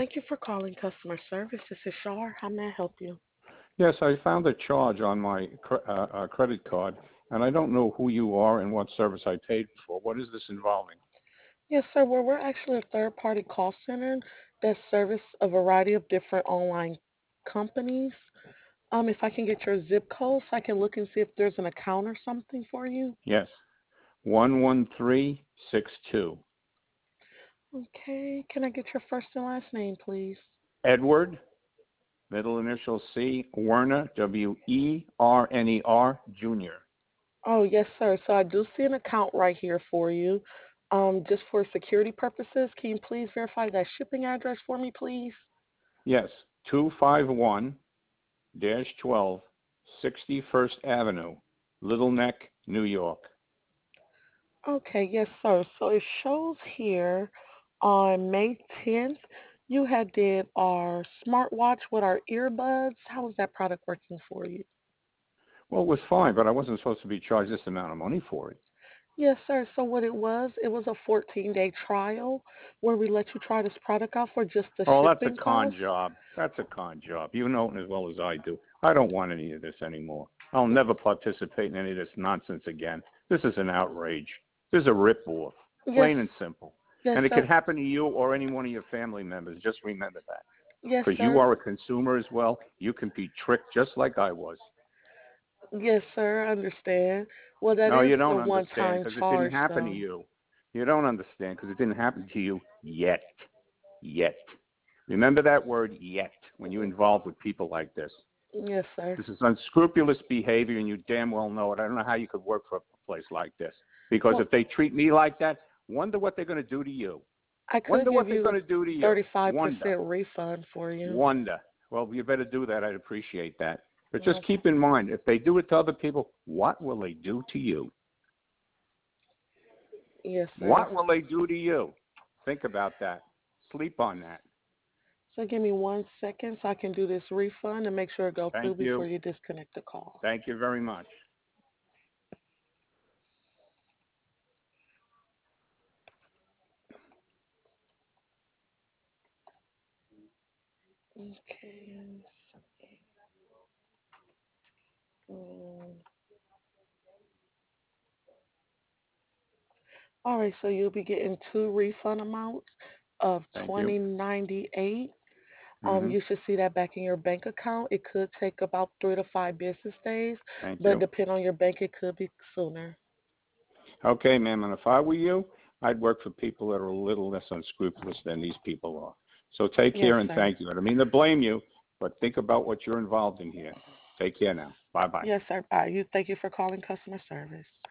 Thank you for calling customer service. This is Shar. How may I help you? Yes, I found a charge on my credit card, and I don't know who you are and what service I paid for. What is this involving? Yes, sir. Well, we're actually a third-party call center that service a variety of different online companies. If I can get your zip code so I can look and see if there's an account or something for you. Yes, 11362. Okay. Can I get your first and last name, please? Edward, middle initial C, Werner, Werner Jr. Oh, yes, sir. So I do see an account right here for you. Just for security purposes, can you please verify that shipping address for me, please? Yes, 251-12, 61st Avenue, Little Neck, New York. Okay, yes, sir. So it shows here on May 10th, you had did our smartwatch with our earbuds. How is that product working for you? Well, it was fine, but I wasn't supposed to be charged this amount of money for it. Yes, sir. So what it was a 14-day trial where we let you try this product out for just the Oh, that's a shipping con cost. job. That's a con job. You know it as well as I do. I don't want any of this anymore. I'll never participate in any of this nonsense again. This is an outrage. This is a rip-off, Yes, plain and simple. yes, And it could sir. happen to you or any one of your family members. Just remember that. Yes, Because you sir. are a consumer as well. You can be tricked just like I was. Yes, sir. I understand. Well, that No, is you a don't understand one-time because it didn't charge, happen to though. you. You don't understand because it didn't happen to you yet. Yet. Remember that word yet when you're involved with people like this. Yes, sir. This is unscrupulous behavior, and you damn well know it. I don't know how you could work for a place like this. Because Well, if they treat me like that, wonder what they're going to do to you. I could Wonder give what they're you going to do to you. Wonder. 35% refund for you. Wonder. Well, you better do that. I'd appreciate that. But just Okay. keep in mind, if they do it to other people, what will they do to you? Yes, sir. What will they do to you? Think about that. Sleep on that. So give me 1 second so I can do this refund and make sure it goes through Thank before you. you disconnect the call. Thank you very much. Okay. Mm. All right, so you'll be getting two refund amounts of Thank you. 2098. Hmm. You should see that back in your bank account. It could take about 3 to 5 business days, Thank but you. depending on your bank, it could be sooner. Okay, ma'am, and if I were you, I'd work for people that are a little less unscrupulous than these people are. So take Yes, care and sir. thank you. I don't mean to blame you, but think about what you're involved in here. Take care now. Bye-bye. Yes, sir. Bye. Thank you for calling customer service.